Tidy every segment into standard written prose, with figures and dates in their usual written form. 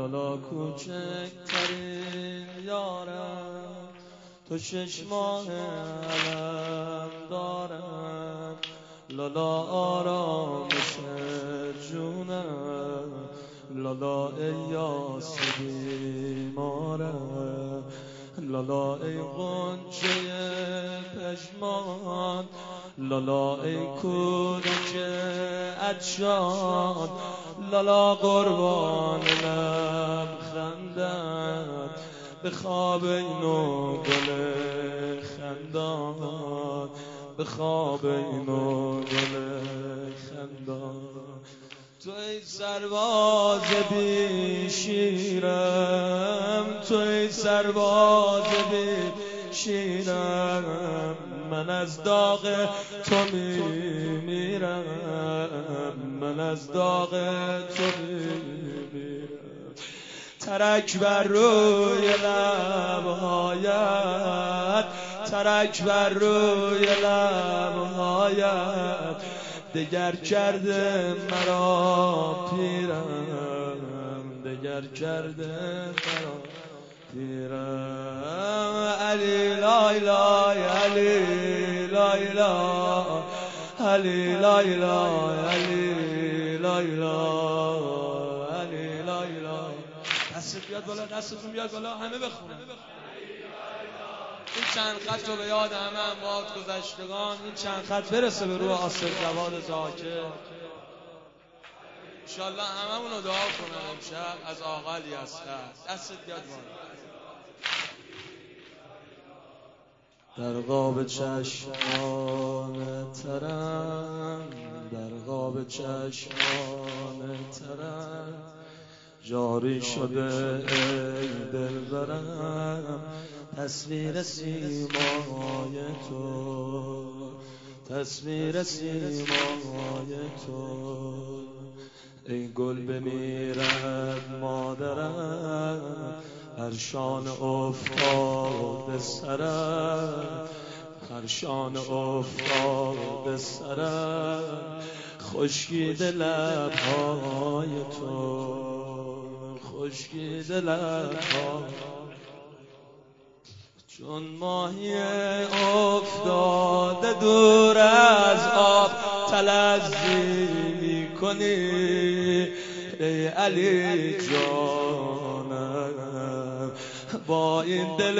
لالا کوچکترین یارم، تو 6 ماه علم دارم. لالا آرامش جونم، لالا ای یاس بیمارم، لالا ای غنچه پشمان، لالا ای کودک عطشان، لالا قربان لبخندت، به خواب اینو گل خندان، به خواب اینو گل خندان. تو ای سرباز بی شیرم، تو ای سرباز بی شیرم، من از داغ تو میمیرم، من از داغ تو میمیرم. ترک بر روی لبهایت، ترک بر روی لبهایت، دگر کرده مرا پیرم، دگر کرده مرا پیرم. علی لای لای علی لای لای علی لای لای علی لای لای علی لای لای. دستت بیاد بالا، دستتون بیاد بالا، همه بخونن این چند خط رو به یاد همه اموات گذشتگان. این چند خط برسه به روح آصف جواد زاکر. انشالله هممون رو دعا کنن امشب از آقا الیاصغر. دستت بیاد بالا. در قاب چشمان ترم، در قاب چشمان ترم، جاری شده ای دلبرم تصویر سیمای تو، تصویر سیمای تو. ای گل بمیرد مادرم، هر شان افتاد سرم، هر شان افتاد سرم، خشکیده لبهای تو، خشکیده لبهای. چون ماهی افتاده دور از آب تلذی میکنی ای علی جانم، با این دل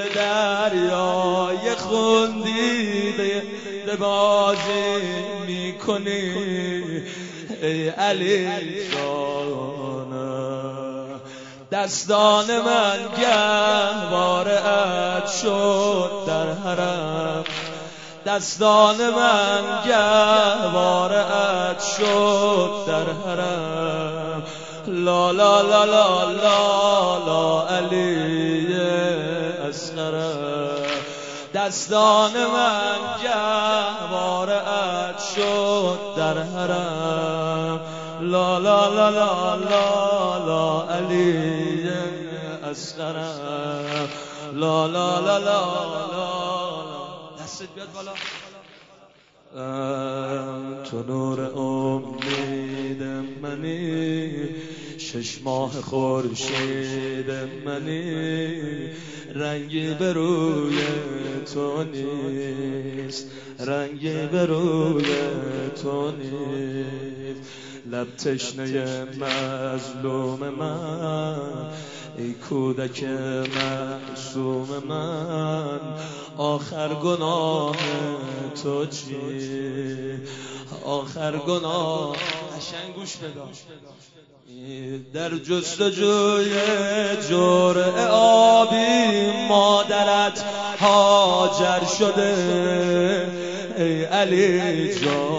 دریای خون دیده بازی میکنی ای علی جانم. دستان من گهواره‌ات شد در حرم، دستان من گهواره‌ات شد در حرم. لا لا لا لا لا لا علی اصغر. دستان من گهواره‌ات شد در حرم. لا لا لا لا لا لا علی اصغر. لا لا لا لا لا. دستت بیاد بالا. تو نور امید منی، 6 ماه خورشید منی، رنگی به روی تو نیست، رنگی به روی تو نیست. لب تشنه مظلوم من، ای کودک معصوم من، آخر گناه تو چی؟ آخر گناه قشنگ گوش بده. در جستجوی جرعه آبی مادرت هاجر شده ای علی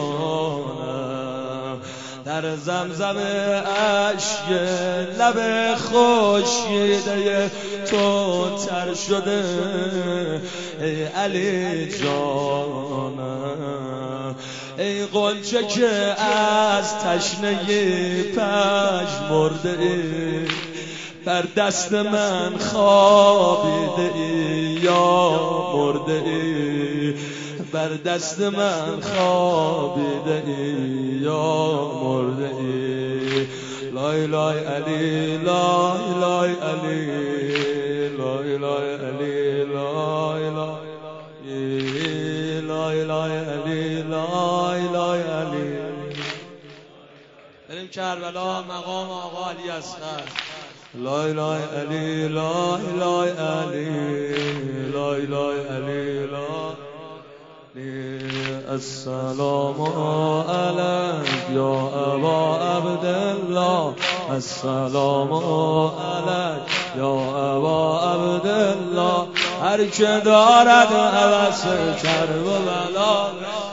جانم. در زمزم اشک لب خشکیده تو تر شده ای علی جانم. ای غنچه که از تشنگی پژمرده ای، بر دست من خوابیده ای یا مرده ای، بر دست من خوابیده ای یا مرده ای. لای لای علی لای لای علی لای لای علی لای لای لای علی لای لای علی. بریم کربلا مقام آقا علی اصغر. لای لای علی لای لای علی لای لای علی لای. السلام علیک یا ابا عبدالله، السلام علیک یا ابا عبدالله. هر که دارد عوض کرب و بلا.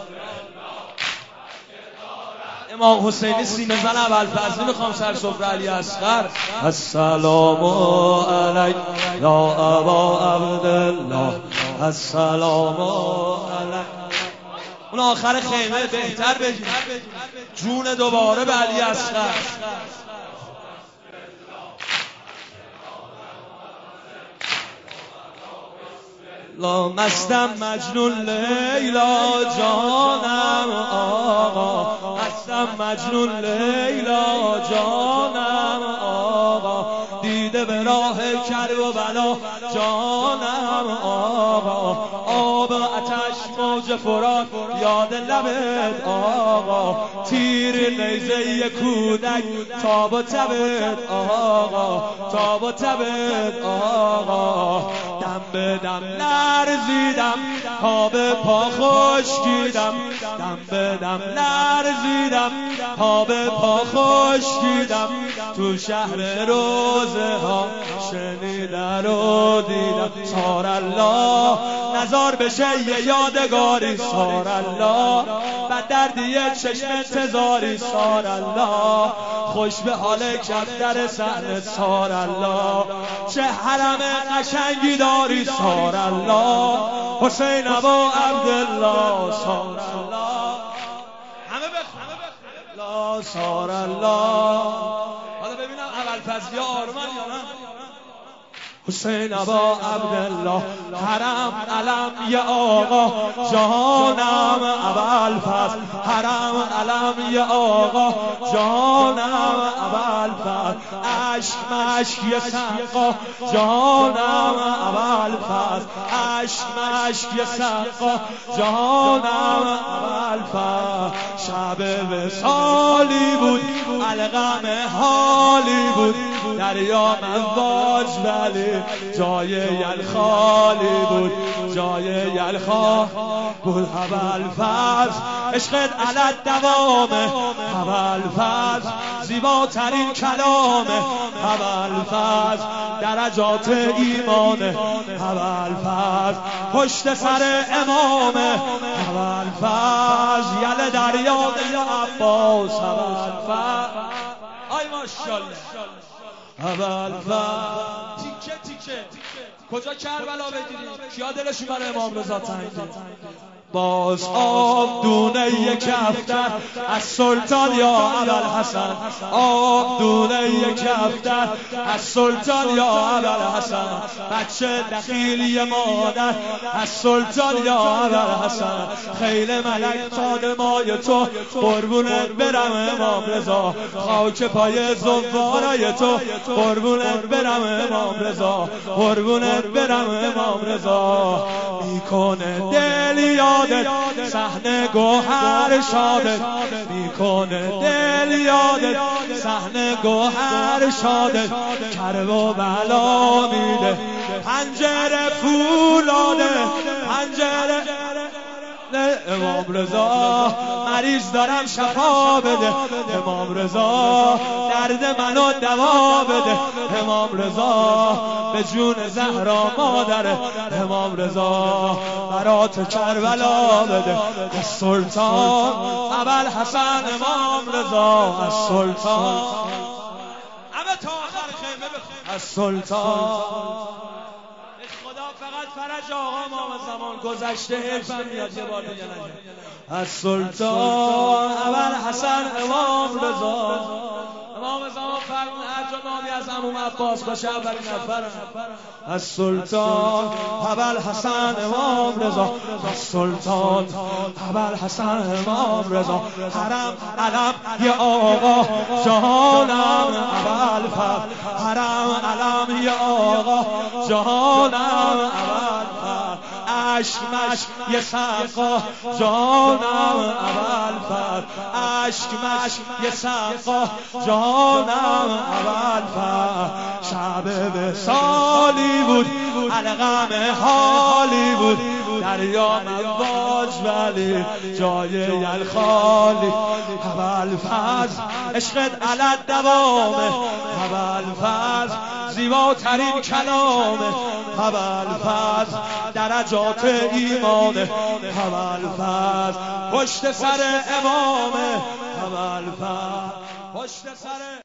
امام حسینی سینه زن ابوالفضل میخوام سر سفره علی اصغر. السلام علیک یا ابا عبدالله، السلام علیک. اون آخر خیمه بهتر بگیم جون دوباره به علی اصغر. لا مستم مجنون لیلا جانم آقا، مستم مجنون لیلا جانم آقا. دیده به راه کرب و بلا جانم آقا. آب آتش موج فرات یاد لبت آقا. تیر نیزه کودک تاب و تبت آقا، تاب و تبت آقا. دم به دم لرزیدم تا به پا خشکیدم، دم به دم لرزیدم تا به پا خشکیدم. تو شهر روزه ها شنیدم و دیدم. سار الله نزار بشه یه یادگاری، سار الله بد دردی چشم انتظاری، سار الله خوش به حال کفتر صحنه، سار الله چه حرم قشنگی داری، سار الله حسین ابا عبدالله، سار الله. همه بخون لا سار الله. حالا ببینم ابوالفضل آرمان یا نه. حسین ابا عبدالله حرم علم یا آقا جانم ابوالفضل، حرم علم یا آقا جانم ابوالفضل. عشق مشک یا سقا جانم ابوالفضل، عشق مشک یا سقا جانم ابوالفضل. شب وصالی بود الغم حالی بود، دریا مواج ولی جای یلخالی بود، جای یلخا بود. ابوالفضل عشقت علت دوامه، ابوالفضل زیباترین کلامه، ابوالفضل درجات ایمانه، ابوالفضل پشت سر امامه، ابوالفضل یل دریا یا عباس، ابوالفضل آی ماشاءالله. ابوالفضل تیکه تیکه کجا کربلا بگیرید؟ کیا دلشون برای امام رضا تنگه؟ باز آب دونه یک کفتر از سلطان یا ابوالحسن، آب دونه یک کفتر از سلطان یا ابوالحسن. بچه دخیلی مادر از سلطان یا ابوالحسن. خیل ملک خادمای تو قربونت برم امام رضا، خاک پای زوارای تو قربونت برم امام رضا، قربونت برم امام رضا. میکنه دل یادت صحنه گوهر شادت، میکنه دل یادت صحنه گوهر شادت. کرب و بلا میده پنجره فولاده، پنجره امام رضا مریض دارم شفا بده، امام رضا درد منو دوا بده، امام رضا به جون زهرا مادره، امام رضا برات کربلا بده. از سلطان ابوالحسن امام رضا، از سلطان همه تا آخر خیمه بخون. از سلطان فقط فرج آقا امام زمان گذشته حرفم میاد یه بار دیگه نگه. از سلطان ابوالحسن امام رضا، امام زمان فرمون هر جا نامی از عموم عباس باشه اولین نفرم. از سلطان ابوالحسن امام رضا، از سلطان ابوالحسن امام رضا، حرم علم یه آقا جهانم ابوالفضل، حرم علم یه آقا جهانم ابوالفضل، اشکمش یه سقا جانم ابوالفضل، اشکمش یه سقا جانم ابوالفضل. شب وصالی بود الغم حالی بود، دریا مواج ولی جای یل خالی. ابوالفضل عشقت علت دوامه، ابوالفضل زیباترین کلامه، ابوالفضل درجات ایمانه، ابوالفضل پشت سر امامه، ابوالفضل پشت سر